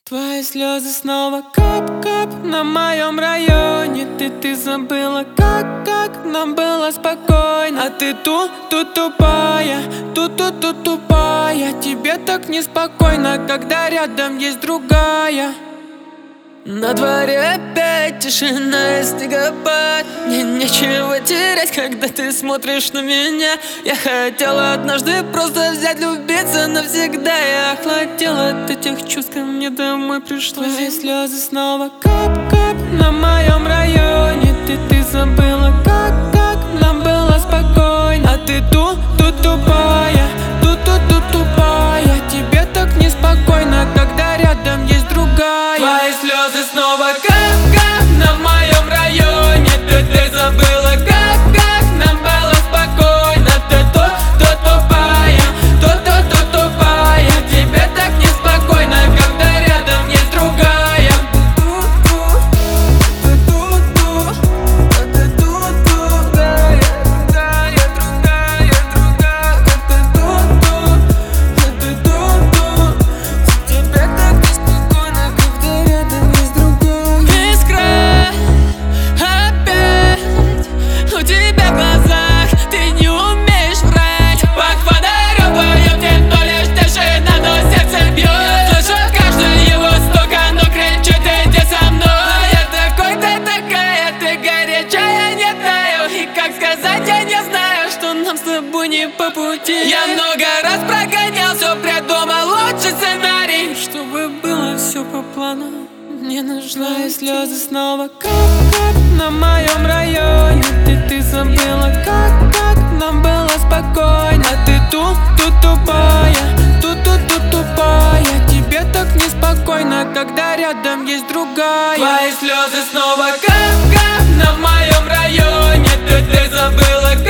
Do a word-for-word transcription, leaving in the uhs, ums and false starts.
Твои слезы снова кап-кап на моем районе. Ты, ты забыла, как, как нам было спокойно. А ты тут-тут тупая, тут-тут-тут тупая. Тебе так неспокойно, когда рядом есть другая. На дворе опять тишина и снегопад. Мне нечего терять, когда ты смотришь на меня. Я хотела однажды просто взять, влюбиться навсегда. Я охладела от этих чувств, ко мне домой пришла. Твои слезы снова кап-кап на моем районе. Ты, ты забыла, как, как нам было спокойно. А ты тут-тут тупая, тут-тут-тут тупая. Тебе так неспокойно, когда рядом есть другая. Твои слезы снова кап-кап на моем районе. Ты, ты забыла, как, как нам было спокойно. Ты тут-тут тупая, тут-тут тупая. Тебе так неспокойно, когда рядом есть другая. Ты тут-тут, ты тут-тут, другая, другая, другая. Ты тут-тут, ты тут-тут. Тебе так неспокойно, когда рядом есть другая. Искра опять у тебя в глазах, ты не умеешь врать. Под фонарем вдвоем темно, лишь тишина, но сердце бьет. Слышу каждый его стук, оно кричит: иди со мной. Я такой, ты такая, ты горячая, не таю. И как сказать, я не знаю, что нам с тобой не по пути. Я много раз прогонял, все придумал лучший сценарий, чтобы было все по плану. Мне нужна и слезы снова кап-кап на моем районе. Ты, ты забыла, как, как нам было спокойно. А ты тут-тут тупая, тут-тут тупая. Тебе так неспокойно, когда рядом есть другая. Твои слезы снова кап-кап на моем районе. Ты, ты забыла,